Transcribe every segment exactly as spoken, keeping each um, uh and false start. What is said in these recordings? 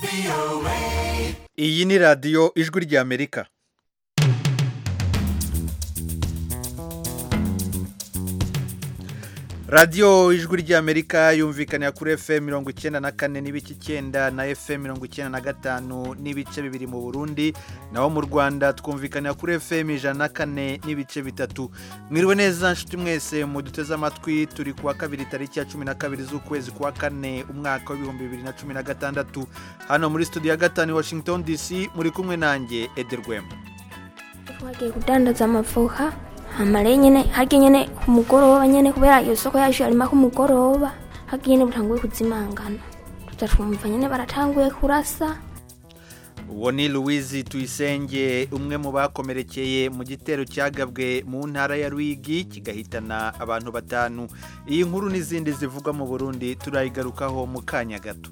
Iyi ni radiyo ijwi ry'Amerika. radiyo ijwi ry'Amerika yumvikanira kuri F M mirongo icyenda na kane n'ibice icyenda na F M mirongo icyenda na gatanu n'ibice bibiri mu Burundi, naho mu Rwanda twumvikanira kuri F M ijana na kane n'ibice bitatu. Mwiriwe neza nshuti mwese muduteze amatwi, turi kuwa kabiri tariki ya cumi na kabiri z'ukwezi kwa kane umwaka w'ibihumbi bibiri na cumi na gatandatu. Hano muri studio ya gatanu Washington D C muri kumwe nanjye Ederwema. Twagiye kudandaza amavuka amare nyene hage nyene ku mugoroba nyene kubera iyo soko yacu arima ku mugoroba hage nyene butanguye kuzimangana tutatwumva nyene baratanguye kurasa. Uwo ni Louise Tuyisenge, umwe mu bakomerekeye mu gitero cyagabwe mu ntara ya Ruyigi kigahitana abantu batanu. Iyi nkuru n'izindi zivugwa mu Burundi turayigarukaho mu kanya gato.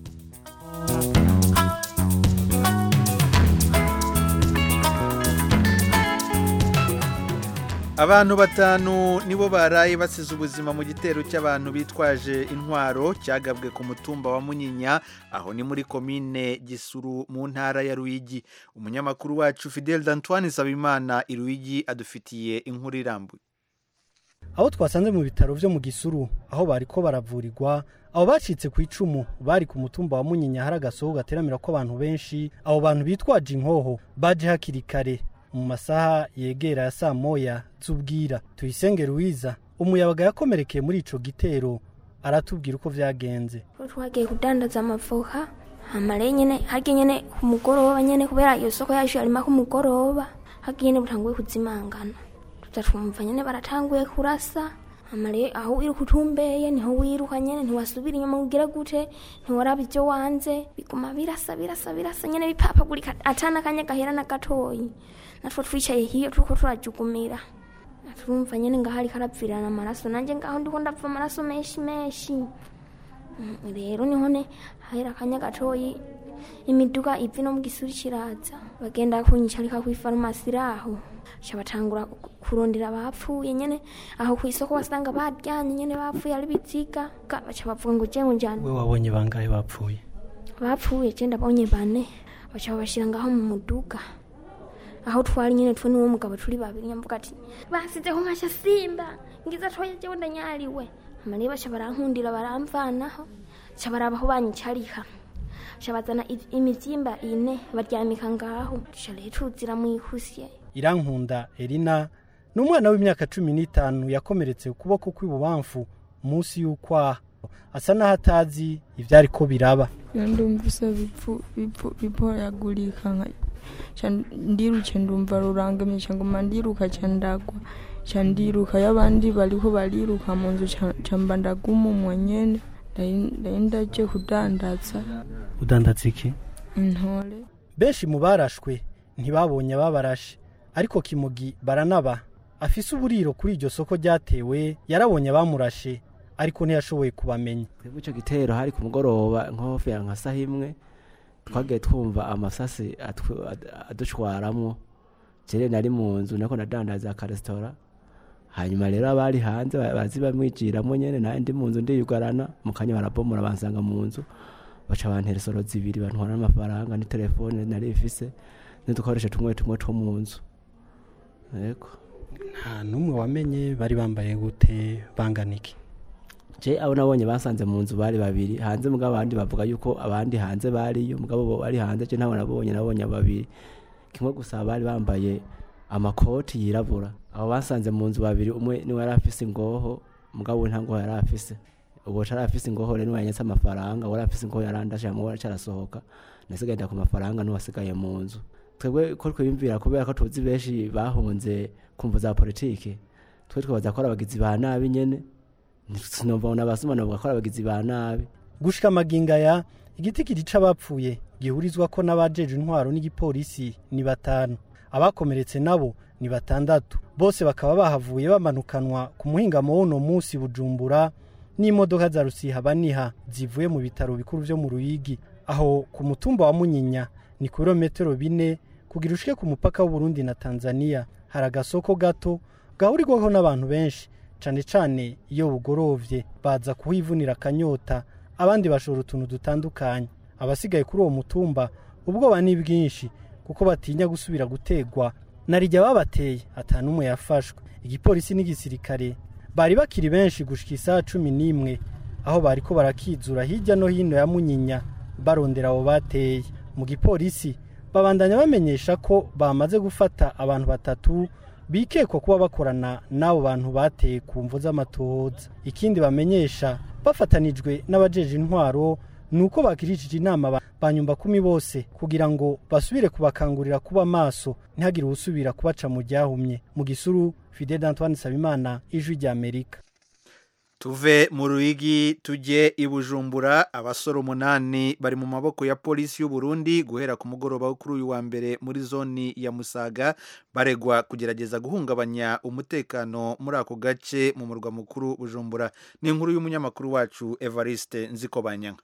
Abantu batanu nibo baraye basize ubuzima mu gitero cy'abantu bitwaje intwaro cyagabwe ku mutumba wa Munyinya, aho ni muri komine Gisuru mu ntara ya Ruyigi. Umunyamakuru wacu Fidel D'Antoine Sabimana i Ruyigi adufitiye inkuru irambuye. Aho twasanze mu bitaro byo mu Gisuru aho bariko baravurirwa, abo bacitse ku icumu bari ku mutumba wa Munyinya hari agasoho gateramira ko abantu benshi. Abo bantu bitwaje inkoho baje hakiri kare mu masaha yegera ya saa moya z'ubwira. Tuyisenge Louise, umuyabaga yakomerekeye muri ico gitero, aratubwira uko vyagenze. Twagiye kudandaza amavuka amare nyene hage nyene ku mugoroba nyene kubera iyo soko yacu arima ku mugoroba hage nyene butanguye kuzimangana tutatwumva nyene baratanguye kurasa. Amare aho iri kutumbeye niho wiruka nyene ntiwasubira inyuma ugira gute ntiwaraba ivyo wanze, biguma birasa birasa birasa nyene bipapagurika atana kanya gahera na gatoyi. Natwo twicaye hiyo tuko turajugumira turumva nyene ngahari karapfirana amaraso, nanje ngaho ndiko ndapfa amaraso menshi menshi. Rero niho ne hahera kanya gatoyi imiduga ivi no mu Gisuru kiraza bagenda kunyicarika ku farumasi raho shabatangura kurondera abapfuye nyene aho ku isoko wasanga baryanye nyene bapfuye ari biziga baca bavuga ngo je njane. We wabonye bangahe bapfuye? Bapfuye je ndabonye bane, baca babashira ngaho mu muduga aho twari nyene twe n'uwo mugabo turi babiri nyamvuga ati basizeho nkasha simba ngiza twaye je ndanyariwe. Amane baca barankundira baramvanaho ca barabaho banyicarika shabazana imizimba ine baryamika ngaho shale tuzira mu ikusye. Irankunda Elina n'umwana w'imyaka cumi n'itanu yakomeretse ukuboko kw'ibubamfu munsi y'ukwa, asa n'ahatazi ivyari ko biraba. Ndumvise bipfu bipfu bipoyagurika nka ndiruke ndumva rurangamye cyangwa mandiruka cyandagwa cyandiruka y'abandi bariko bariruka mu nzu cyamba ndagumumwe nyene ndaje kudandaza. Udandaza iki? Intore. Benshi mu barashwe ntibabonye ababarashe, ariko Kimugi Baranaba afise uburiro kuri iryo soko ryatewe yarabonye bamurashe ariko ntiyashoboye kubamenya. Twebwe ico gitero hari ku mugoroba nkofe ya nka saha imwe twagiye twumva amasasi adushwaramwo. Jere nari mu nzu nako nadandaza ka restaurant, hanyuma rero abari hanze bazi bamwijiramo nyene naye ndi mu nzu ndiyugarana mu kanya barabomora bansanga mu nzu baca bantera soro zibiri bantwara amafaranga ni telefone nari ifise n'udukoresha tumwe tumwe two mu nzu. Yego nta numwe wamenye bari bambaye gute banganiki? Je abo nabonye basanze mu nzu bari babiri hanze, mugabo abandi bavuga yuko abandi hanze bariyo, mugabo bari hanze je nabo nabonye nabonye babiri kimwe gusa bari bambaye amakoti yirabura. Abo basanze mu nzu babiri, umwe ni wari afise ingoho mugabo ntango yari afise, ubo cyari afise ingoho rero yanyatse amafaranga, wari afise ingoho yarandashe mu wari cyarasohoka nasigenda ku mafaranga no wasigaye mu nzu. Twebwe ko twiyumvira kubera ko tuzi benshi bahunze kumva za politike, twe twabaza ko abagizi ba nabi nyene sinomva n'abasumana bakora abagizi ba nabi. Gushika maginga ya igiti kirica bapfuye gihurizwa ko n'abajeje intwaro n'igipolisi ni batanu, abakomeretse nabo ni batandatu, bose bakaba bahavuye bamanukanwa ku muhingamo wono munsi Bujumbura n'imodoka za Rusiha baniha zivuye mu bitaro bikuru byo mu Ruyigi. Aho ku mutumba wa Munyinya ni kilometero bine kugira ushike ku mupaka w'u Burundi na Tanzania. Hari agasoko gato gahurirwaho n'abantu benshi cane cane iyo bugorovye baza kuhivunira akanyota, abandi bashora utuntu dutandukanye. abasigaye kuri uwo mutumba ubwoba ni bwinshi kuko batinya gusubira gutegwa narijya babateye atanumwe yafashwe. Igipolisi n'igisirikare bari bakiri benshi gushika isaha cumi n'imwe aho bariko barakizura hirya no hino ya Munyinya barondera abo bateye. Mu gipolisi babandanya bamenyesha ko bamaze gufata abantu batatu bikekwa kuba bakorana n'abo bantu bateye ku mvo z'amatohoza. Ikindi bamenyesha bafatanijwe n'abajeje intwaro nuko bakirishije inama banyumba kumi bose kugira ngo basubire kubakangurira kuba maso ntihagire usubira kubaca mu ryahumye. Mu Gisuru, Fidel Antoine Sabimana, Ijwi rya Amerika. Tuve mu Ruyigi tujye i Bujumbura. Abasore umunani bari mu maboko ya polisi y'u Burundi guhera ku mugoroba wo kuri uyu wa mbere muri zone ya Musaga baregwa kugerageza guhungabanya umutekano muri ako gace mu murwa mukuru Bujumbura. Ni inkuru y'umunyamakuru wacu Evariste Nzikobanyanga.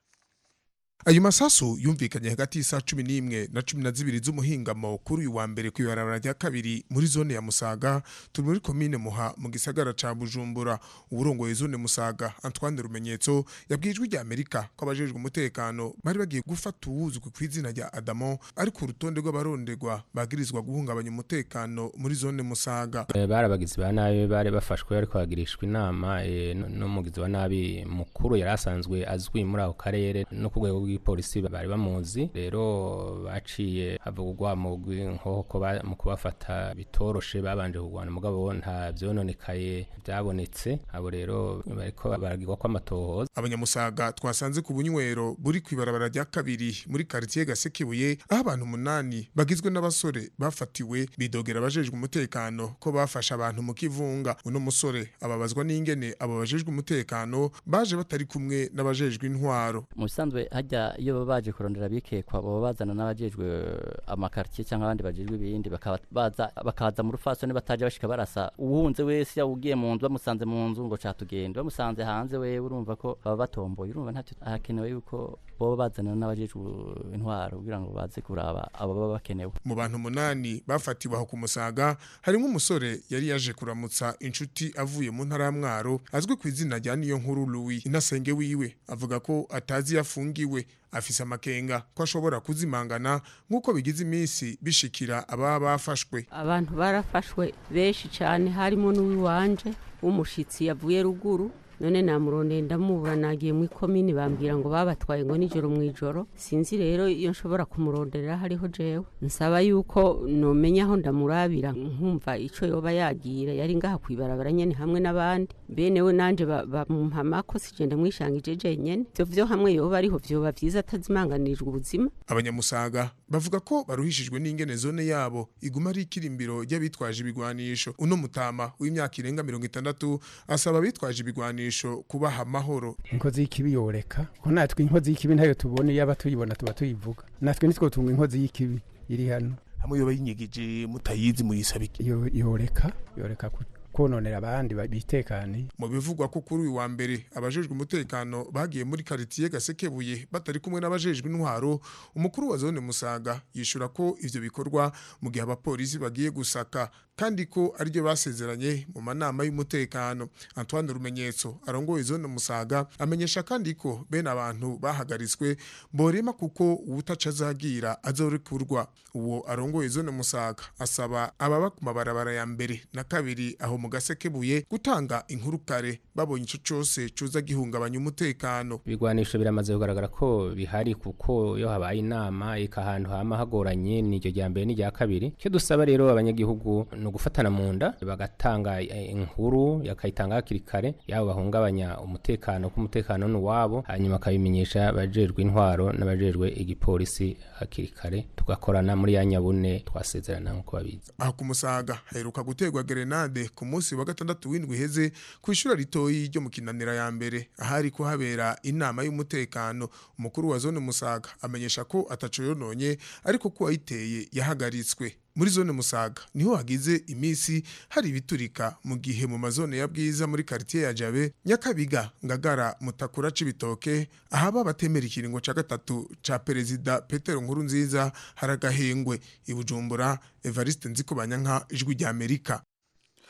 Ayo masasu yumvikanye hagati y'isa cumi n'imwe na cumi na zibiri z'umuhingamo kuri uyu wa mbere kwibarabara rya kabiri muri zone ya Musaga turi muri komine Muha mu gisagara ca Bujumbura. Uburongoye zone Musaga Antoine Rumenyetso yabwijwe rya Amerika ko abajejwe umutekano bari bagiye gufata uwuzwi kw'izina rya Adamo ari ku rutonde rw'abarondegwa bagirizwa guhungabanya umutekano muri zone Musaga. E, barabagizi ba nabi bari bafashwe ariko bagirishwa inama e, no mugizi wa nabi mukuru yarasanzwe azwi muri ako karere no kugwego polisi bari bamuzi rero baciye havugwa mu nkoko mu kubafata bitoroshe babanje kugwana mugabo nta byononekaye byabonetse abo rero bariko baragirwa kwa matohoza. Abanyamusaga twasanze ku bunywero buri kwibarabara rya kabiri muri quartier Gasekebuye aho abantu umunani bagizwe n'abasore bafatiwe bidogera abajejwe umutekano ko bafasha abantu mu kivunga. Uno musore ababazwa n'ingene abo bajejwe umutekano baje batari kumwe n'abajejwe intwaro. Musanzwe hajya iyo baje kurondera bikekwa baba bazana n'abajejwe amakartier cyangwa abandi bajejwe ibindi bakabaza bakaza mu rufasone bataje bashika barasa uwunze wese yawugiye mu nzu bamusanze mu nzu ngo catugenda bamusanze hanze we urumva ko baba batomboye urumva ntacyo hakenewe yuko baba bazana n'abajejwe intwaro kugira ngo baze kuraba abo baba bakenewe. Mu bantu munani bafatiwe aho ku Musaga harimo umusore yari yaje kuramutsa inshuti avuye mu ntara ya Mwaro azwi ku izina rya Niyo Nkuru Louis. Inasenge wiwe avuga ko atazi yafungiwe afise amakenga ko ashobora kuzimangana nkuko bigize iminsi bishikira aba bafashwe. Abantu barafashwe benshi cyane harimo n'uwiwanje w'umushitsi yavuye ruguru none namurondeye ndamubura nagiye mu komini bambira ngo babatwaye ngo nijoro mu ijoro sinzi rero iyo nshobora kumurondera hariho jewe nsaba yuko nomenya aho ndamurabira nkumva ico yoba yagira yari ngaha kwibarabara nyene hamwe n'abandi benewe nanje bamumpamako sije mwishangije je nyene byo vyo hamwe yoba ariho vyoba vyiza atazimanganirijwe ubuzima. Abanyamusaga bavuga ko baruhishijwe n'ingene zone yabo iguma ari ikirimbiro ry'abitwaje ibigwanisho. Uno mutama w'imyaka irenga mirongo itandatu asaba abitwaje ibigwanisho kubaha amahoro. Inkozi y'ikibi yoreka ko natwe inkozi y'ikibi ntayo tubone yaba tuyibona tuba tuyivuga natwe nitwo tunga inkozi y'ikibi iri hano hamwe yoba yinyigije mutayizi muyisabike yoreka yoreka kononera abandi bitekane. Mu bivugwa ko kuri uyu wa mbere abajejwe umutekano bagiye muri quartier Gasekebuye batari kumwe n'abajejwe intwaro umukuru wa zone Musaga yishura ko ivyo bikorwa mu gihe abapolisi bagiye gusaka kandi ko aryo basezeranye mu manama y'umutekano. Antoine Rumenyetso arongoye zone Musaga amenyesha kandi ko bene abantu bahagariswe borema kuko ubutacazagira azorekurwa. Uwo arongoye zone Musaga asaba ababa ku mabarabara ya mbere na kabiri aho mu Gasekebuye gutanga inkuru kare babonye ico cyose cuza gihungabanya umutekano. Bigwanisho biramaze kugaragara ko bihari kuko yo habaye inama ikahantu hama hagoranye n'iryo rya mbere n'irya kabiri. Cyo dusaba rero abanyagihugu no gufatana mu nda bagatanga inkuru yakayitanga hakiri kare yabo bahungabanya umutekano ku mutekano n'uwabo hanyuma akabimenyesha abajejwe intwaro n'abajejwe igipolisi hakiri kare tugakorana muri ya nyabune twasezerana nko babizi. Aho ku Musaga heruka gutegwa grenade ku munsi wa gatandatu w'indwi heze kwishura ritoyi ryo mu Kinanira ya mbere ahari ko habera inama y'umutekano. Umukuru wa zone Musaga amenyesha ko ataco yononye ariko ko ayiteye yahagaritswe. Muri zone Musaga niho hagize imisi hari ibiturika mu gihe mu mazone ya Bwiza muri quartier ya Jabe Nyakabiga Ngagara Mutakura Cibitoke ahaba batemera ikiringo ca gatatu ca perezida Petero Nkurunziza haragahengwe. I Bujumbura Evariste Nzikobanyanka Ijwi rya Amerika.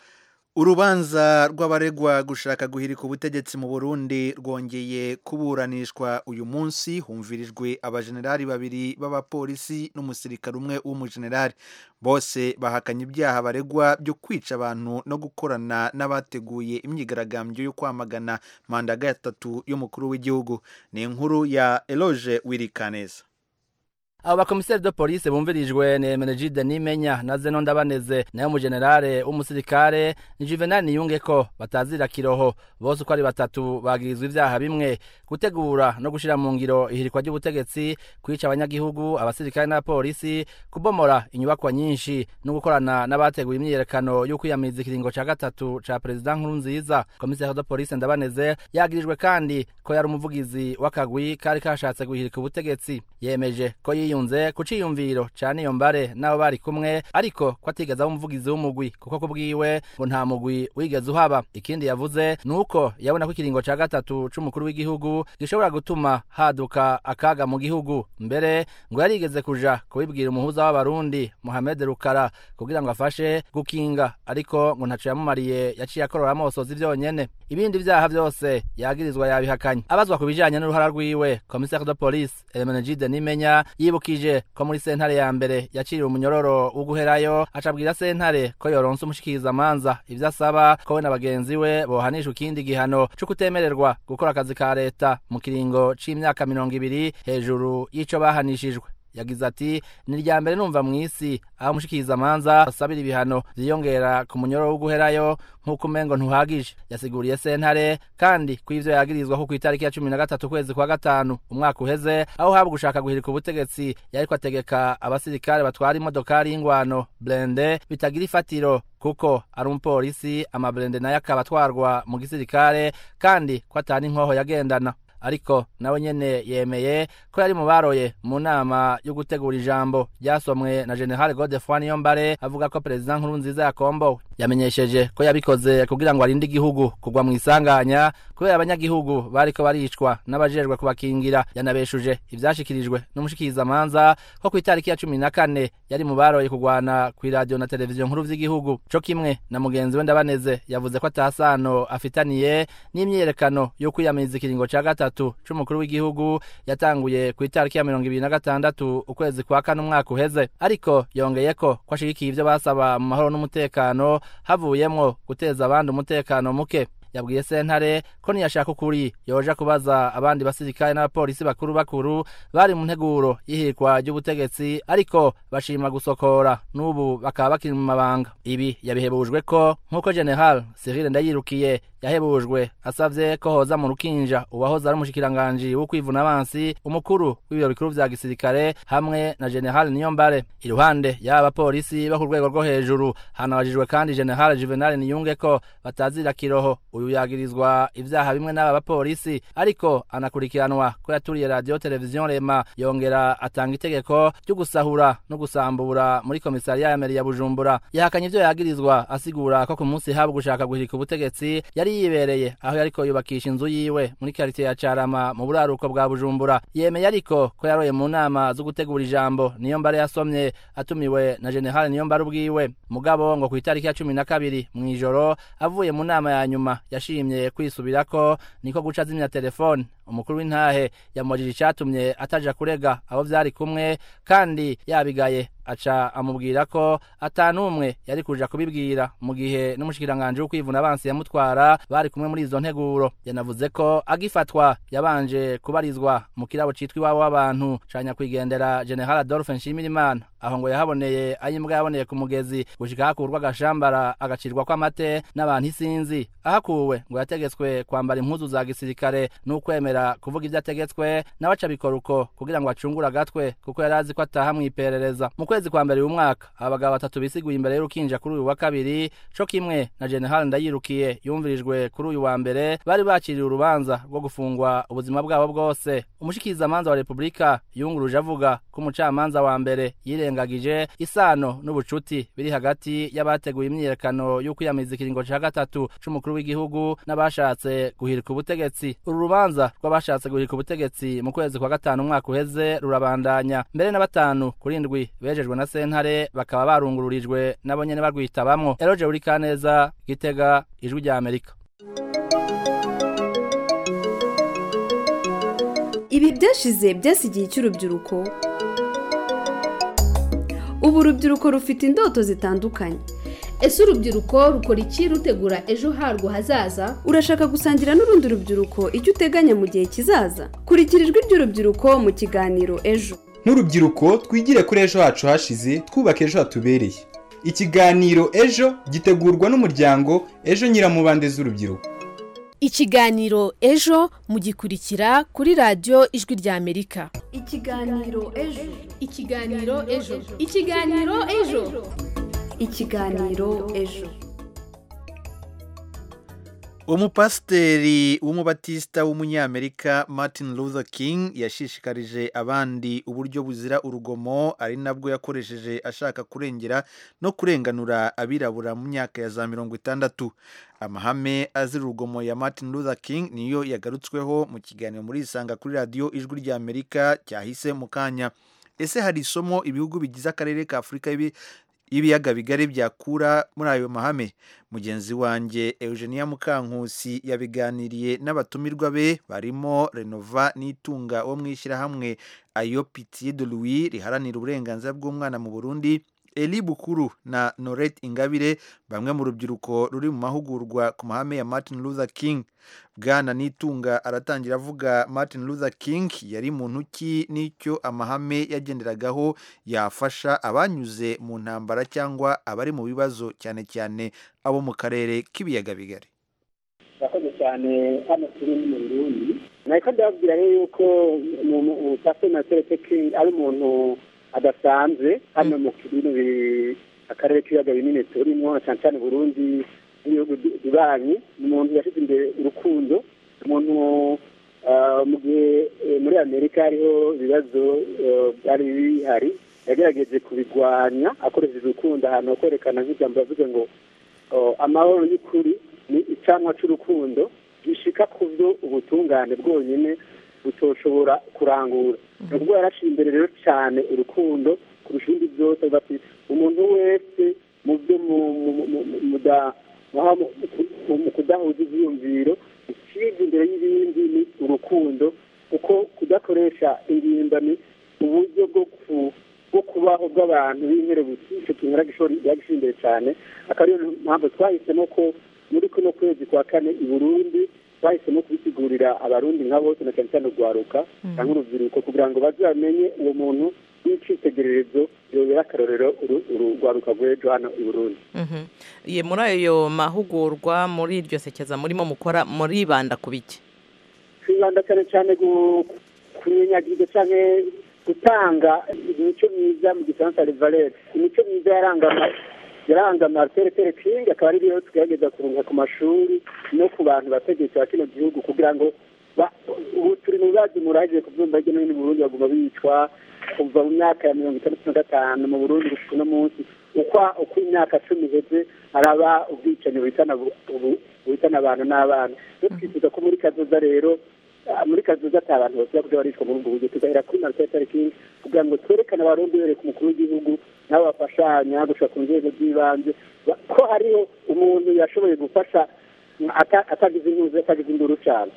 Urubanza rw'abaregwa gushaka guhirika ubutegetsi mu Burundi rwongeye kuburanishwa uyu munsi humvirijwe abajenerali babiri b'abapolisi n'umusirikare umwe w'umujenerali bose bahakanye ibyaha baregwa byo kwica abantu no gukorana n'abateguye imyigaragambyo yo kwamagana manda ya gatatu y'umukuru w'igihugu. Ni inkuru ya Eloge Wirikaneza. Abo bakomiseri de police bumvirijwe ni Menegide Nimenya na Zeno Ndabaneze nayo mu generale w'umusirikare ni Juvenal Niyungeko batazira kiroho bose uko ari batatu bagirizwa ivyaha bimwe gutegura no gushira mu ngiro ihirikwa ry'ubutegetsi kwica abanyagihugu abasirikare na polisi kubomora inyubakwa nyinshi no gukorana n'abateguye imyiyerekano yo kwiyamiza ikiringo ca gatatu ca president Nkurunziza. Komiseri de police Ndabaneze yagirijwe kandi ko yari umuvugizi w'akagwi kari kashatse guhirika ubutegetsi yemeje ko yiyunze kuciyumviro cyane iyo mbare nabo bari kumwe ariko ko atigeze umuvugizi w'umugwi kuko kubwiwe ngo nta mugwi wigeze uhaba. Ikindi yavuze nuko yabona ko ikiringo ca gatatu c'umukuru w'igihugu gishobora gutuma haduka akaga mu gihugu mbere ngo yarigeze kuja kubibwira umuhuza w'abarundi Mohamed Rukara kugira ngo afashe gukinga ariko ngo ntaco yamumariye yaciye akorora amosozi vyonyene. Ibindi vyaha vyose yagirizwa yabihakanye. Abazwa kubijanye n'uruhara rwiwe Commissaire de Police Menegide Nimenya yibukije ko muri sentare ya mbere yaciriwe umunyororo wo guherayo acabwira sentare ko yoronse umushikiriza amanza ivyo asaba ko we na bagenzi we bohanisha ikindi gihano cyo kutemererwa gukora akazi ka leta mu kiringo c'imyaka mirongo ibiri hejuru y'ico bahanishijwe. Yagize ati ni rya mbere numva mw'isi aho umushikiriza amanza asabira ibihano vyiyongera ku munyororo wo guherayo nk'uko umengo ntuhagije. Yasiguriye sentare kandi ko ivyo yagirizwa ko ku itariki ya cumi na gatatu kwezi kwa gatanu umwaka uheze aho haba gushaka guhirika ubutegetsi yariko ategeka abasirikare batwara imodokari y'ingwano blende bitagira ifatiro kuko ari umupolisi amablende nayo akaba atwarwa mu gisirikare kandi ko atari inkoho yagendana. Ariko nawe nyene yemeye ko yari mu baroye mu nama yo gutegura ijambo ryasomwe na General Godefroid Niyombare avuga ko President Nkurunziza yakombowe. Yamenyesheje ko yabikoze kugira ngo arinde igihugu kugwa mu isanganya kubera abanyagihugu bariko baricwa n'abajejwe kubakingira. Yanabeshuje ivyashikirijwe n'umushikiriza amanza ko ku itariki ya cumi na kane yari mu baroye kugwana ku radio na televiziyo nkuru vy'igihugu co kimwe na mugenzi we Ndabaneze yavuze ko atasano afitaniye n'imyerekano yo kwiyamiza ikiringo ca gatatu c'umukuru w'igihugu yatanguye ku itariki ya mirongo ibiri na gatandatu ukwezi kwa kane umwaka uheze. Ariko yongeyeko ko ashigikiye ivyo basaba mu mahoro n'umutekano havuyemwo guteza abandi umutekano muke. Yabwiye sentare ko niyashaka ukuri yoja kubaza abandi basirikare n'abapolisi bakuru bakuru bari mu nteguro y'ihirikwa ry'ubutegetsi ariko bashima gusokora n'ubu bakaba bakiri mu mabanga. Ibi yabihebujwe ko nk'uko General Cyril Ndayirukiye yahebujwe asavye ko hoza mu rukinja uwahoze ari umushikiranganje wo kwivuna abansi umukuru w'ibiro bikuru vya gisirikare hamwe na General Niyombare. Iruhande y'aba polisi bo ku rwego rwo hejuru hanabajijwe kandi General Juvenal Niyungeko batazira kiroho uyu yagirizwa ivyaha bimwe n'aba bapolisi ariko anakurikiranwa ko yaturiye radio televiziyo Rema yongera atanga itegeko ryo gusahura no gusambura muri komisariya ya meri ya Bujumbura. Yahakanye ivyo yagirizwa asigura ko ku munsi haba gushaka guhirika ubutegetsi yari yibereye aho yariko yubakisha inzu yiwe muri quartier ya Carama mu buraruko bwa Bujumbura. Yemeye ariko ko yaroye mu nama zo gutegura ijambo Niyombare yasomye atumiwe na General Niyombare ubwiwe. Mugabo ngo ku itariki ya cumi na kabiri mw'ijoro avuye mu nama ya nyuma yashimye kwisubirako niko guca zimya telefone. Umukuru w'intahe yamujije icatumye ataja kurega abo vyari kumwe kandi yabigaye aca amubwira ko atanumwe yari kuja kubibwira mu gihe n'umushikiranganje wo kwivuna abansi yamutwara bari kumwe muri izo nteguro. Yanavuze ko agifatwa yabanje kubarizwa mu kirabo citwa iwabo w'abantu canya kwigendera General Adolphe Nshimirimana aho ngo yahaboneye ayimbwa yaboneye ku mugezi gushika hakurwa agashambara agacirwa kw'amate n'abantu isinzi. Ahakuwe ngo yategetswe kwambara impuzu za gisirikare n'ukwemera kuvuga ivyo ategetswe nawe aca bikora uko kugira ngo acungure agatwe kuko yari azi ko ataha mw'iperereza. Mu kwezi kwa mbere y'umwaka abagabo batatu bisiguye imbere y'urukinja kuri uyu wa kabiri co kimwe na General Ndayirukiye yumvirijwe kuri uyu wa mbere bari bakiriye urubanza rwo gufungwa ubuzima bwabo bwose. Umushikiriza amanza wa Republika yunguruje avuga ko umucamanza wa mbere yirengagije isano n'ubucuti biri hagati y'abateguye imyiyerekano yo kwiyamiza ikiringo ca gatatu c'umukuru w'igihugu n'abashatse guhirika ubutegetsi. Uru rubanza rw'abashatse guhirika ubutegetsi mu kwezi kwa gatanu umwaka uheze rurabandanya mbere na batanu kuri ndwi bejejwe na sentare bakaba barungururijwe nabo nyene barwitabamwo. Eroje Urikaneza, Gitega, Ijwi rya Amerika. Ibi byashize byasigiye cy'urubyiruko. Ubu urubyiruko rufite indoto zitandukanye. Ese urubyiruko rukora iki rutegura ejo harwo hazaza? Urashaka gusangira n'urundi rubyiruko icyo uteganya mu gihe kizaza? Kurikira ijwi ry'urubyiruko mu kiganiro ejo. Nk'urubyiruko twigire kuri ejo hacu hashize twubaka ejo hatubereye. Ikiganiro ejo gitegurwa n'umuryango Ejo Nyiramubande z'urubyiruko. Ikiganiro ejo mugikurikira kuri radio Ijwi rya Amerika. Ikiganiro ejo. Ikiganiro ejo. Ikiganiro ejo. Ikiganiro ejo. Umupasiteri w'umubatista w'umunyamerika Martin Luther King yashishikarije abandi uburyo buzira urugomo ari nabwo yakoresheje ashaka kurengera no kurenganura abirabura mu myaka ya za mirongo itandatu. Amahame azira urugomo ya Martin Luther King niyo yagarutsweho mu kiganiro muri Isanga kuri radio Ijwi rya Amerika cyahise mu kanya. Ese hari isomo ibihugu bigize akarere ka Afurika ibi ibiyaga bigari byakura muri ayo mahame? Mugenzi wanjye Eugenia Mukankusi yabiganiriye n'abatumirwa be barimo Renova Nitunga wo mwishyira hamwe Ayo Pitié de Louis riharanira uburenganzira bw'umwana mu Burundi, Eli Bukuru na Norette Ingabire bamwe mu rubyiruko ruri mu mahugurwa ku mahame ya Martin Luther King. Bwana Nitunga aratangira avuga Martin Luther King yari muntu ki n'icyo amahame yagenderagaho yafasha abanyuze mu ntambara cyangwa abari mu bibazo cyane cyane abo mu karere k'ibiyaga bigari. Bakoze cyane hano turi mu Burundi. Nako ndababwira yuko mu Pastor Martin King ari umuntu adasanzwe hano mu kibino akarere k'ibiyaga binini turimo cyane cyane Burundi n'ibihugu bibanyi. Umuntu yashize imbere urukundo, umuntu mu gihe muri Amerika hariho ibibazo byari bihari yagerageje kubigwanya akoresheje urukundo ahantu kwerekana nk'ijambo yavuze ngo amahoro y'ukuri ni icyanwa cy'urukundo gishika ku byo ubutungane bwonyine butoshobora kurangura. Ubwo yarashize imbere rero cyane urukundo kurusha ibindi byose, bati umuntu wese mu byo mu kudahuza ibyiyumviro ikiza imbere y'ibindi ni urukundo, kuko kudakoresha ingimbani uburyo bwo kubaho bw'abantu b'inkerebutsi icyo kintu yagishyira imbere cyane. akaba ariyo mpamvu twahisemo ko muri kuno kwezi kwa kane i Burundi twahisemo kubisigurira abarundi nka bose na cyane cyane urwaruka cyangwa urubyiruko kugira ngo bazamenye uwo muntu w'icyitegererezo yobera akarorero urwaruka rw'ejo hano i Burundi. Ye muri ayo mahugurwa muri iryo sekeza murimo mukora muribanda ku biki? Twibanda cyane cyane kunyenyagiza cyane gutanga imico myiza mu gifaransa revalere, imico myiza yarangama yaranga Martin Luther King akaba ari rero tugerageza kurunga ku mashuri no ku bantu bategetsi ba kino gihugu kugira ngo ubu turi mu bibazo muraje kubyumva hirya no hino mu Burundi baguma bicwa kuva mu myaka ya mirongo itandatu na gatanu mu Burundi gushika uno munsi uko imyaka cumi iheze haraba ubwicanyi buhitana abantu n'abana. Twifuza ko muri kazoza rero muri kazoza ata abantu bose bakuja barishwa muri ubwo buryo tugahera kuri Martin Luther King kugira ngo twerekane abarundi bereka umukuru w'igihugu nabo bafashanya gushaka ku nzego z'ibanze ko hariho umuntu yashoboye gufasha atagize inyuze atagize induru cyane.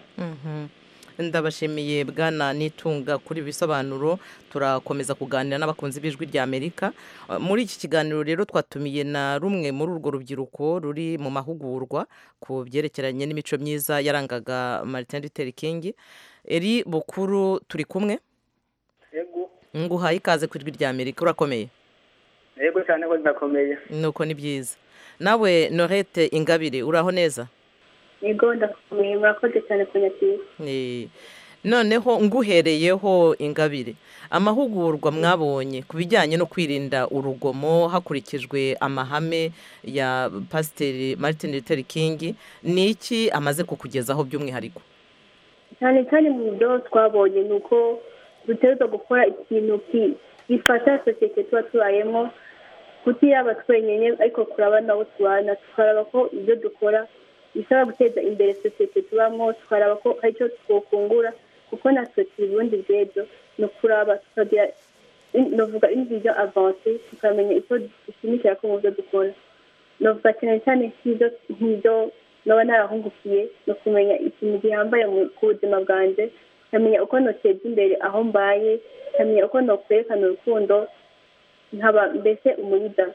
Ndabashimiye Bwana Nitunga kuri bisobanuro. Turakomeza kuganira n'abakunzi b'Ijwi rya Amerika. Muri iki kiganiro rero twatumiye na rumwe muri urwo rubyiruko ruri mu mahugurwa ku byerekeranye n'imico myiza yarangaga Martin Luther King. Eli Bukuru turi kumwe? Yego. Nguhaye ikaze ku Ijwi rya Amerika. Urakomeye? Yego cyane ko ndakomeye. Nuko ni byiza. Nawe Norette Ingabire uraho neza? Yego ndakomeye, murakoze cyane kunyakira. Eh noneho nguhereyeho Ingabire, amahugurwa mwabonye ku bijyanye no kwirinda urugomo hakurikijwe amahame ya Pastor Martin Luther King, ni iki amaze kukugezaho by'umwihariko? Cyane cyane mu byo twabonye nuko dutegerezwa gukora ikintu gifata sosiyete tuba tubayemo, kutiyaba twenyine ariko kuraba nabo tubana, tukaraba ko ibyo dukora bisaba guteza imbere sosiyete tubamo, tukaraba ko hari icyo twokungura kuko natwe turi ubundi bw'ejo ni ukuraba tukagira novuga invision avancée tukamenya icyo dushimikira ko mu byo dukora novuga cyane cyane nk'ibyo nk'ibyo noba narahungukiye no kumenya ikintu gihambaye ku buzima bwanjye nkamenya uko noteza imbere aho mbaye nkamenya uko nokwerekana urukundo nkaba mbese umuyida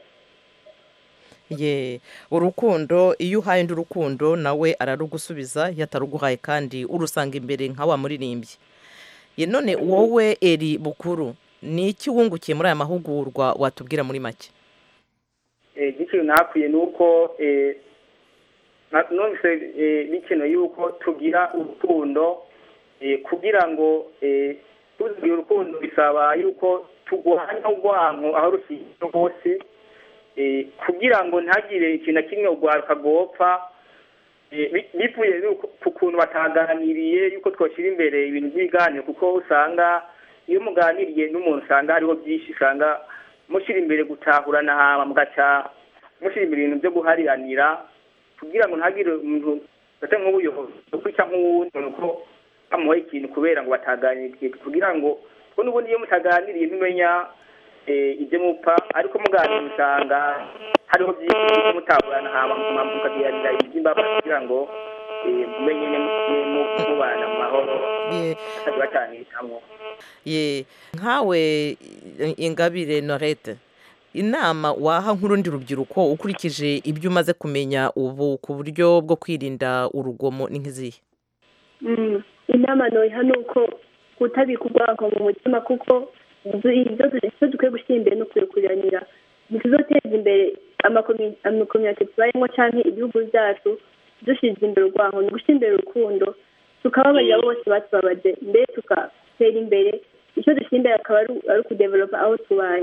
ye urukundo iyo uhaye undi urukundo nawe ararugusubiza yataruguhaye kandi urusanga imbere nka wa muririmbyi ye none wowe eri bukuru ni iki wungukiye muri aya mahugurwa watubwira muri make ikintu nakwiye ni uko nonese bikino yuko tugira urukundo kugira ngo tugira urukundo bisaba yuko tugwanya urwanko aho rushyizwe hose kugira ngo ntagire ikintu na kimwe urwaruka rwopfa bivuye ku kuntu bataganiriye yuko twashyira imbere ibintu by'ibiganiro kuko usanga iyo muganiriye n'umuntu usanga hariho byinshi usanga mushyira imbere gutahurana hama mugaca mushyira imbere ibintu byo guhariranira kugira ngo ntagire umuntu ate nk'ubuyobozi ukwica nk'uwundi nuko amuhaye ikintu kubera ngo bataganiriye kugira ngo ko n'ubundi iyo mutaganiriye ntumenya ibyo mupfa ariko muganira usanga hariho byinshi mutahurana hama mukagiranira iby'imbabazi kugira ngo mumenye mubana mu mahoro batanitamwo ye nkawe Ingabire Norete inama waha nk'urundi rubyiruko ukurikije ibyo umaze kumenya ubu ku buryo bwo kwirinda urugomo ni nk'izihe inama noyiha ni uko kutabika urwango mu mutima kuko ibyo dukwiye gushyira imbere no kurekuranira ntituzoteza imbere amakomite tubayemo cyangwa ibihugu byacu dushyize imbere urwango ni ugushyira imbere urukundo tukababarira bose batubabaje mbere tugatera imbere icyo dushyira imbere akaba ari ukudevelopa aho tubaye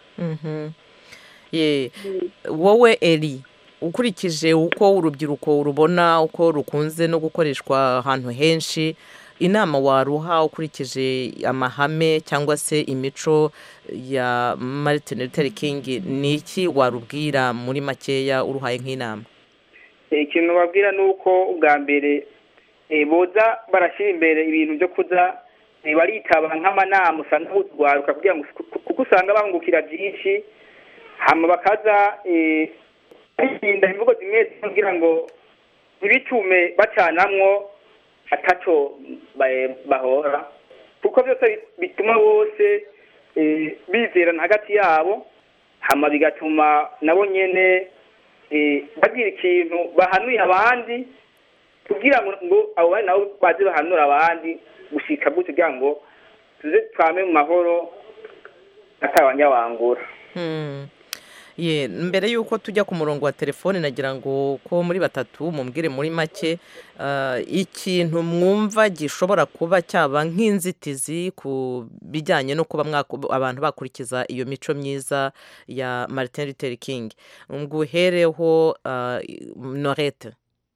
wowe eri ukurikije uko urubyiruko rubona uko rukunze no gukoreshwa ahantu henshi inama waruha ukurikije amahame cyangwa se imico ya Martin Luther King ni iki warubwira muri makeya uruhaye nk'inama ikintu babwira ni uko ubwa mbere boza barashyira imbere ibintu byo kuza baritaba nk'amanama usanga butwaruka kugira ngo kuko usanga bangukira byinshi hama bakaza birinda imvugo zimwe kugira ngo ntibitume bacanamwo ataco bahora kuko byose bituma bose bizerana hagati yabo hama bigatuma nabo nyene bagira ikintu bahanuye abandi kugira ngo abo bari nabo baze bahanura abandi gushika gute kugira ngo tuze twame mu mahoro atabanyawangura ye mbere yuko tujya ku murongo wa telefone nagira ngo ko muri batatu mumbwire muri make ikintu mwumva gishobora kuba cyaba nk'inzitizi ku bijyanye no kuba abantu bakurikiza iyo mico myiza ya Martin Luther King nguhereho Norete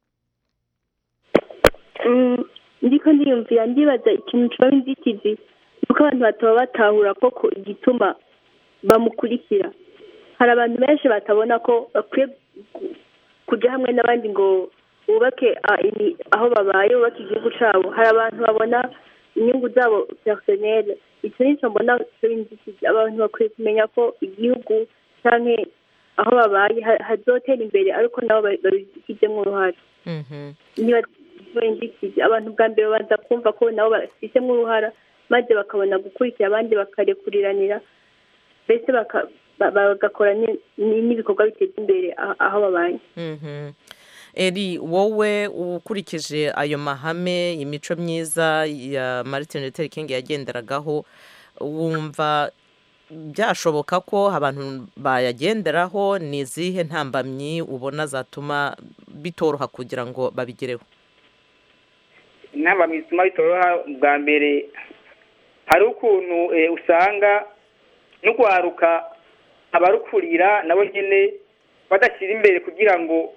ndiko ndiyumvira ndibaza ikintu cyaba inzitizi nuko abantu bataba batahura koko igituma bamukurikira hari abantu benshi batabona ko bakwiye kujya hamwe n'abandi ngo bubake aho babaye bubake igihugu cyabo hari abantu babona inyungu zabo personnelle icyo nicyo mbona abantu bakwiye kumenya ko igihugu cyangwa aho babaye hazotera imbere ariko nabo babifitemo uruhare niba abantu bwa mbere babanza kumva ko nabo babifitemo uruhara maze bakabona gukurikira abandi bakarekuriranira mbese bagakora n'ibikorwa biteza imbere aho babaye eri wowe ukurikije ayo mahame imico myiza ya Martin Luther King yagenderagaho wumva byashoboka ko abantu bayagenderaho ni izihe ntambamyi ubona zatuma bitoroha kugira ngo babigereho intambamyi zituma bitoroha bwa mbere hari ukuntu usanga n'urwaruka abarukurira nabo nyine badashyira imbere kugira ngo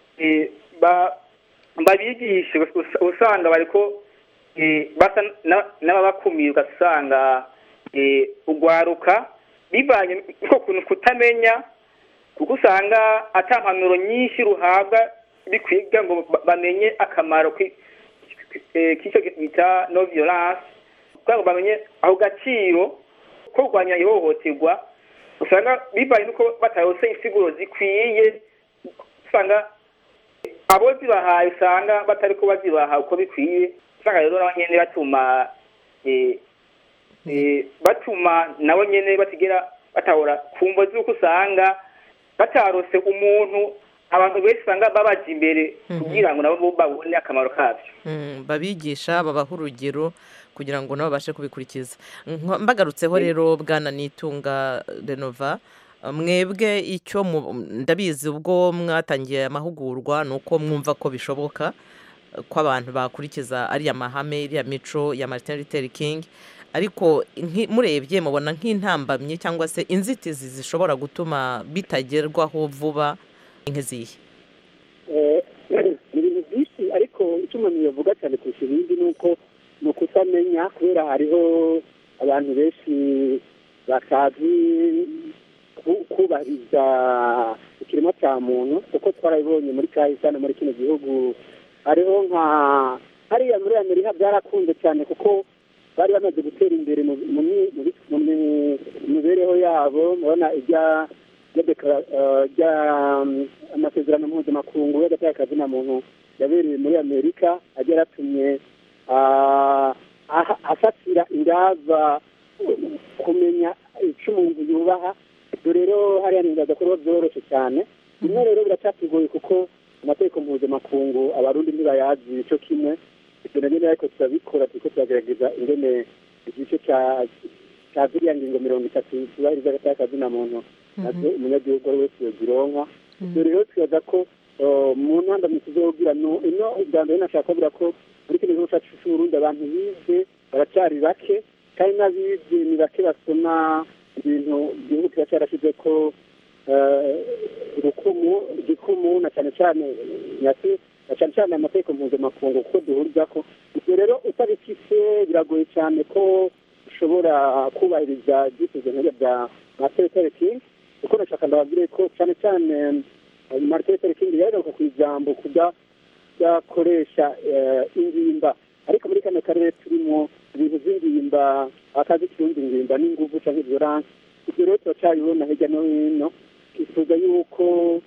babigishe usanga bariko basa n'ababakumira ugasanga urwaruka bivanye n'uko kuntu kutamenya kuko usanga ata mpanuro nyinshi ruhabwa bikwiga ngo bamenye akamaro eh, k'icyo bita no violence kugira ngo bamenye aho gaciro ko kurwanya ihohoterwa usanga bibaye nuko batayose insiguro zikwiye usanga abo zibahaye usanga batari ko bazibaha uko bikwiye usanga rero nabo nyene batuma eh, eh, batuma nabo nyene batigera batahora kumvo z'uko usanga batarose umuntu abantu benshi usanga babaje imbere kugira ngo nabo babone akamaro kabyo Mm, babigisha babaha urugero kugira ngo nabo babashe kubikurikiza. Nko- mbagarutseho rero bwana Nitunga Renova, mwebwe icyo mu- ndabizi ubwo mwatangiye amahugurwa ni uko mwumva ko bishoboka eh, ko abantu bakurikiza ariya mahame iriya mico ya Martin Luther King, ariko nki- murebye mubona nk'intambamye cyangwa se inzitizi zishobora gutuma bitagerwaho vuba nk'izihe? Eh, ni ibintu byinshi ariko icyo umuntu yavuga cyane kurusha ibindi ni uko ni ukutamenya kubera hariho abantu benshi batazi ku- kubahiriza ikirimo cya muntu kuko twarabibonye muri kahise hano muri kino gihugu hariho nka hariya muri amerika byarakunze cyane kuko bari bamaze gutera imbere mu mu mi- mu bi- mu mi- mibereho yabo murabona ijya ijya dekara- eh, ijya mm, amasezerano mpuzamakungu y'agatakazi na muntu yabereye muri amerika ajya yaratumye ah, aha- afatira ingamba kumenya icyo umuntu yubaha ibyo rero hariya nibaza ko biba byoroshye cyane bimwe rero biracyatugoye kuko amategeko mpuzamakungu abarundi ntibayazi icyo kimwe ibyo nabyo ariko turabikora turiko turagerageza ingene igice cya cya ziriya ngingo mirongo itatu zubahiriza agatakazi na muntu nabyo umunyagihugu ari wese yozironka ibyo rero twibaza ko eh, mu ntandamyi tuzogira no ino ubwa mbere nashaka kuvuga ko muri kino gihugu cyacu c'uburundi abantu bize baracyari bake kandi n'abize ni bake basoma ibintu igihugu kiba cyarashyize ko eh, urukumu igikumu na cyane cyane nyasi na cyane cyane amategeko mpuzamakungu kuko duhuriza ko ibyo rero utabifise biragoye cyane ko ushobora kubahiriza ibyifuzo nk'ibyo bya Martin Luther King kuko nashaka ndababwire ko cyane cyane eh, Martin Luther King yaheruka ku ijambo kuda yakoresha eh, ingimba ariko muri kano karere turimo ibintu by'ingimba akazi kirundi ingimba n'inguvu cyangwa violence ibyo rero turacyabibona hirya no hino twifuza yuko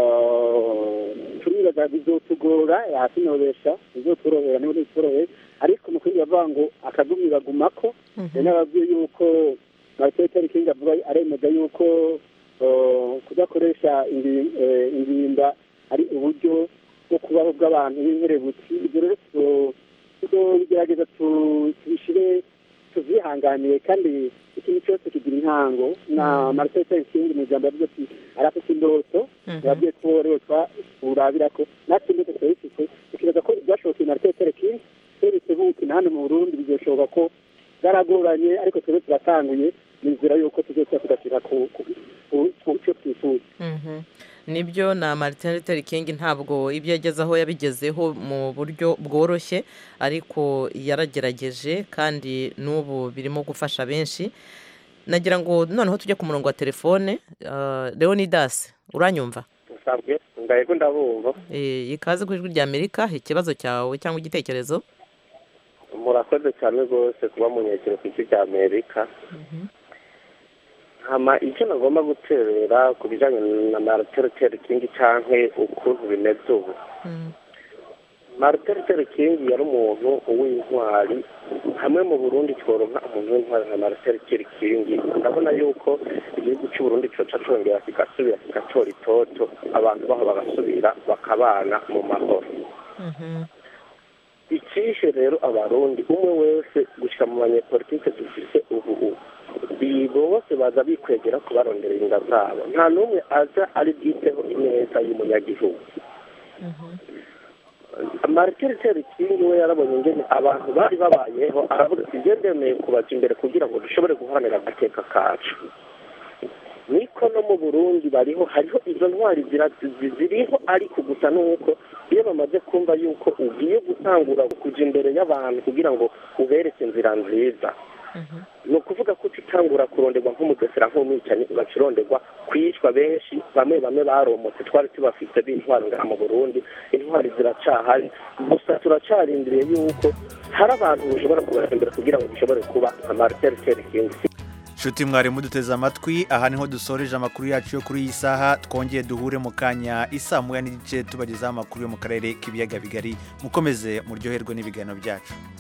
eh, turibaza bizotugora hasi nobesha bizotworohera niba ntitworoheye ariko mu kindi bavuga ngo akagumye bagumako rero nababwiye yuko Martin Luther King avuga aremeza yuko eh, kudakoresha ingi- eh, ingimba ari uburyo bwo kubaho bw'abantu b'inkerebutsi ibyo rero tuzo- tuzobigerageza tu- tubishire tuvyihanganiye kandi ikintu cyose kigira intango na Martin Luther King mu ijambo yavuze ati arafite indoto yabwiye ko rero twaburabirako natwe indoto turayifite tukibaza ko ibyashobokeye Martin Luther King twese buki na hano mu Burundi bizoshoboka ko zaragoranye ariko twese turatanguye nizera yuko tuzoza tugashika ku ku- ku- ku cyo twifuza. Mhm. Nibyo na Martin Luther King ntabwo ibyo yagezeho yabigezeho mu buryo bworoshye ariko yaragerageje kandi n'ubu birimo gufasha benshi. Nagira ngo noneho tujye ku murongo wa telefone. uh, Leonidas uranyumva? Usabwe ndayego ndabumva. Eh, ikaze ku ijwi rya Amerika, ikibazo cyawe cyangwa igitekerezo? Murakoze cyane rwose kuba munyekero ku isi cya Amerika. Hama icyo nagomba guterera ku bijyanye na Martin Luther King canke ukuntu bimeze ubu. Martin Luther King yari umuntu w'intwari hamwe mu Burundi tworonka umuntu w'intwari nka Martin Luther King ndabona yuko igihugu cy'u Burundi coca congera kigasubira kigatora itoto abantu baho bagasubira bakabana mu mahoro. Icishe rero abarundi umwe wese gushika mu banyepolitike dufise ubu bose baza bikwegera kubarondera inda zabo nta n'umwe aza ari bwiteho ineza y'umunyagihugu. Martin Luther King we yarabonye ingene abantu bari babayeho aravuga ati je ndemeye kubaja imbere kugira ngo dushobore guharanira agateka kacu. Niko no mu Burundi bariho hariho izo ntwari ziriho ariko gusa nuko iyo bamaze kumva yuko ugiye gutangura kuja imbere y'abantu kugira ngo ubereke inzira nziza ni ukuvuga ko utitangura kuronderwa nk'umugesera nk'umwicanyi ugacironderwa kwicwa benshi bamwe bamwe baromotse twari tubafite b'intwaro ngaha mu Burundi intwari ziracahari gusa turacarindiriye yuko hari abantu bashobora kubahembera kugira ngo bishobore kuba nka Martin Luther King. Shuti mwari muduteze amatwi aha niho dusoreje amakuru yacu yo kuri iyi saha twongeye duhure mu kanya isa moya n'igice tubagezaho amakuru yo mu karere k'ibiyaga bigari mukomeze muryoherwe n'ibiganiro byacu.